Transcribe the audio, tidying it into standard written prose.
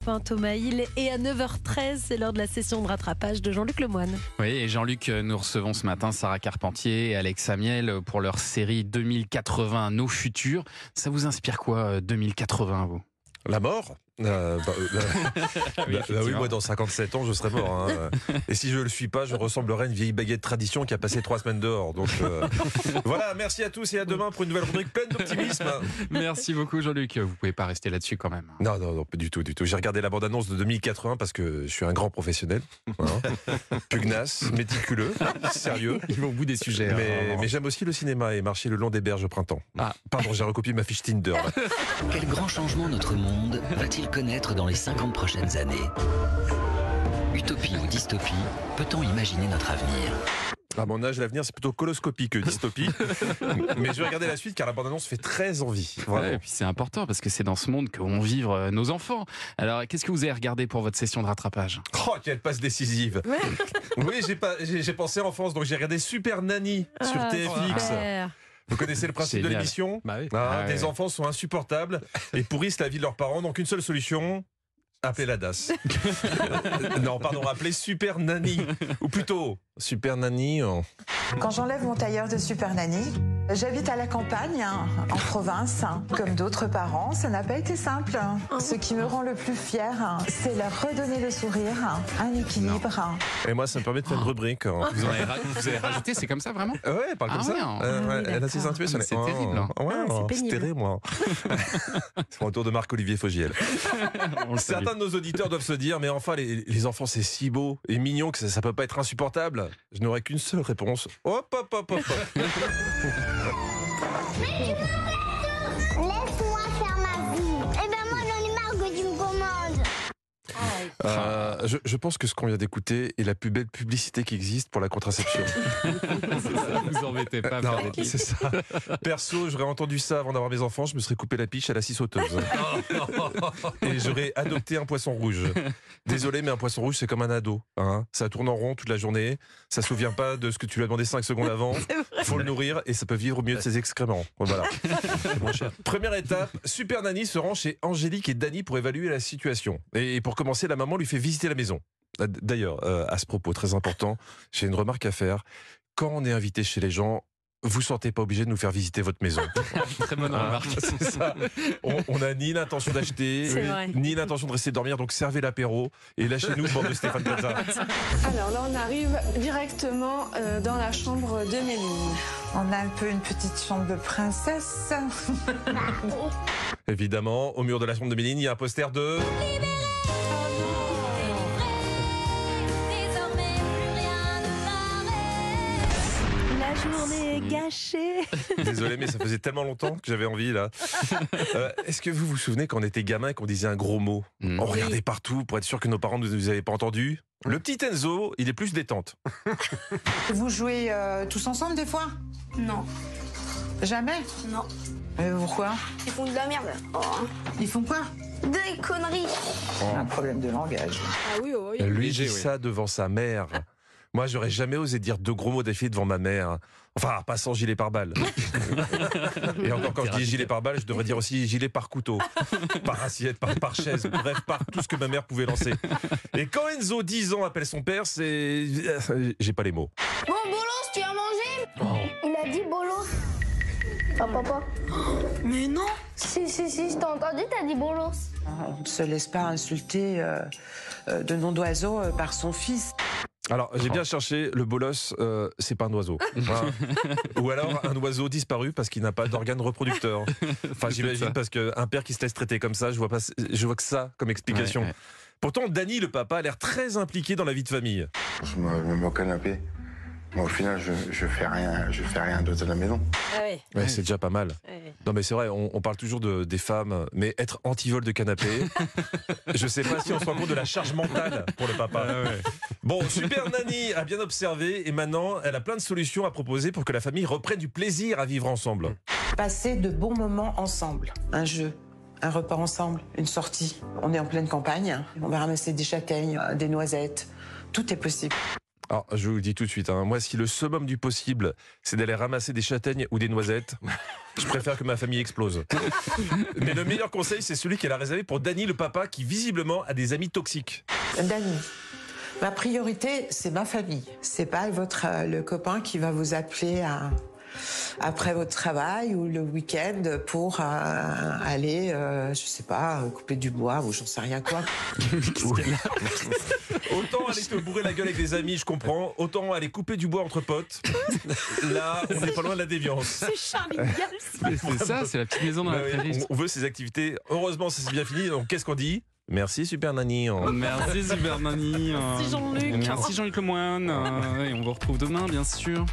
Enfin, Thomas Hill. Et à 9h13, c'est l'heure de la session de rattrapage de Jean-Luc Lemoyne. Oui, et Jean-Luc, nous recevons ce matin Sarah Carpentier et Alex Amiel pour leur série 2080, Nos Futurs. Ça vous inspire quoi, 2080, vous ? La mort oui, moi dans 57 ans je serai mort hein. Et si je le suis pas, je ressemblerai à une vieille baguette tradition qui a passé 3 semaines dehors. Donc voilà, merci à tous et à demain pour une nouvelle rubrique pleine d'optimisme. Merci beaucoup Jean-Luc, vous pouvez pas rester là-dessus quand même. Non, pas du tout. J'ai regardé la bande-annonce de 2080 parce que je suis un grand professionnel, hein. Pugnace, méticuleux, sérieux. Il va au bout des sujets. Mais j'aime aussi le cinéma et marcher le long des berges au printemps. Ah, pardon, j'ai recopié ma fiche Tinder. Quel grand changement notre monde va-t-il connaître dans les 50 prochaines années? Utopie ou dystopie, peut-on imaginer notre avenir? À mon âge, l'avenir, c'est plutôt coloscopie que dystopie. Mais je vais regarder la suite car la bande-annonce fait très envie. Ouais, et puis c'est important parce que c'est dans ce monde que vont vivre nos enfants. Alors, qu'est-ce que vous avez regardé pour votre session de rattrapage? Oh, quelle passe décisive. Oui, j'ai pensé enfance, donc j'ai regardé Super Nanny sur TFX. Super. Vous connaissez le principe de l'émission? Bah oui. Des enfants sont insupportables et pourrissent la vie de leurs parents, donc une seule solution... Appelez la DAS. Non, pardon, appelez Super Nanny. Ou plutôt, Super Nanny... Quand j'enlève mon tailleur de Super Nanny, j'habite à la campagne, en province. Comme d'autres parents, ça n'a pas été simple. Ce qui me rend le plus fière, c'est leur redonner le sourire, un équilibre. Et moi, ça me permet de faire une rubrique. Vous avez rajouté, c'est comme ça vraiment? Ouais, elle parle comme ça. Ouais. Elle a ses intuitions. C'est terrible. C'est pénible. moi. C'est mon tour de Marc-Olivier Fogiel. Certains de nos auditeurs doivent se dire, mais enfin, les enfants, c'est si beau et mignon que ça peut pas être insupportable. Je n'aurai qu'une seule réponse. Hop. Laisse-moi faire ma vie. Eh ben moi j'en ai marre que tu me commandes. Je pense que ce qu'on vient d'écouter est la plus belle publicité qui existe pour la contraception. Vous embêtez pas. Non, c'est ça. Perso, j'aurais entendu ça avant d'avoir mes enfants, je me serais coupé la piche à la scie sauteuse. Et j'aurais adopté un poisson rouge. Désolé, mais un poisson rouge, c'est comme un ado. Hein. Ça tourne en rond toute la journée. Ça ne se souvient pas de ce que tu lui as demandé 5 secondes avant. Il faut le nourrir et ça peut vivre au milieu de ses excréments. Voilà. Première étape, Super Nanny se rend chez Angélique et Dany pour évaluer la situation. Et pour commencer, la maman lui fait visiter la maison. D'ailleurs, à ce propos, très important, j'ai une remarque à faire. Quand on est invité chez les gens, vous ne sentez pas obligé de nous faire visiter votre maison. Très bonne remarque. C'est ça. On n'a ni l'intention d'acheter, ni l'intention de rester dormir, donc servez l'apéro et lâchez-nous, bande de Stéphane Plaza. Alors là, on arrive directement dans la chambre de Méline. On a un peu une petite chambre de princesse. Évidemment, au mur de la chambre de Méline, il y a un poster de... La journée est gâchée. Désolé, mais ça faisait tellement longtemps que j'avais envie, là. Est-ce que vous vous souvenez quand on était gamin et qu'on disait un gros mot? On regardait partout pour être sûr que nos parents ne nous avaient pas entendus. Le petit Enzo, il est plus détente. Vous jouez tous ensemble des fois? Non. Jamais? Non. Pourquoi? Ils font de la merde. Ils font quoi? Des conneries. Un problème de langage. Ah oui, oui. Lui dit ça devant sa mère. Moi, j'aurais jamais osé dire 2 gros mots d'affilée devant ma mère. Enfin, pas sans gilet pare-balles. Et encore, quand je dis gilet pare-balles, je devrais dire aussi gilet par couteau, par assiette, par chaise, bref, par tout ce que ma mère pouvait lancer. Et quand Enzo, 10 ans, appelle son père, c'est... J'ai pas les mots. Bon, Bolos, tu as mangé? Il a dit Bolos. Ah, papa. Mais non. Si, je t'ai entendu, t'as dit Bolos. On ne se laisse pas insulter de nom d'oiseau par son fils. Alors, j'ai bien cherché, le bolos, c'est pas un oiseau. Hein. Ou alors un oiseau disparu parce qu'il n'a pas d'organe reproducteur. Enfin, j'imagine, parce qu'un père qui se laisse traiter comme ça, je vois que ça comme explication. Ouais. Pourtant, Dany, le papa, a l'air très impliqué dans la vie de famille. Je me mets au canapé. Moi, au final, je fais rien d'autre à la maison. Ouais, c'est déjà pas mal. Non, mais c'est vrai, on parle toujours des femmes, mais être anti-vol de canapé, je sais pas si on se rend compte de la charge mentale pour le papa. Bon, Super Nanny a bien observé et maintenant, elle a plein de solutions à proposer pour que la famille reprenne du plaisir à vivre ensemble. Passer de bons moments ensemble. Un jeu, un repas ensemble, une sortie. On est en pleine campagne. On va ramasser des châtaignes, des noisettes. Tout est possible. Alors, je vous le dis tout de suite, hein, moi, si le summum du possible, c'est d'aller ramasser des châtaignes ou des noisettes, je préfère que ma famille explose. Mais le meilleur conseil, c'est celui qu'elle a réservé pour Dany, le papa, qui visiblement a des amis toxiques. Dany, ma priorité, c'est ma famille. C'est pas le copain qui va vous appeler après votre travail ou le week-end pour aller, je sais pas, couper du bois ou j'en sais rien quoi. Autant aller te bourrer la gueule avec des amis, je comprends. Autant aller couper du bois entre potes. Là, on n'est pas loin de la déviance. C'est Charlie Gals. C'est ça, c'est la petite maison dans la prairie. On veut ces activités. Heureusement, c'est bien fini. Donc, qu'est-ce qu'on dit ? Merci Super Nany. Merci Super Nany. Merci Jean-Luc. Merci Jean-Luc Lemoyne. Et on vous retrouve demain, bien sûr.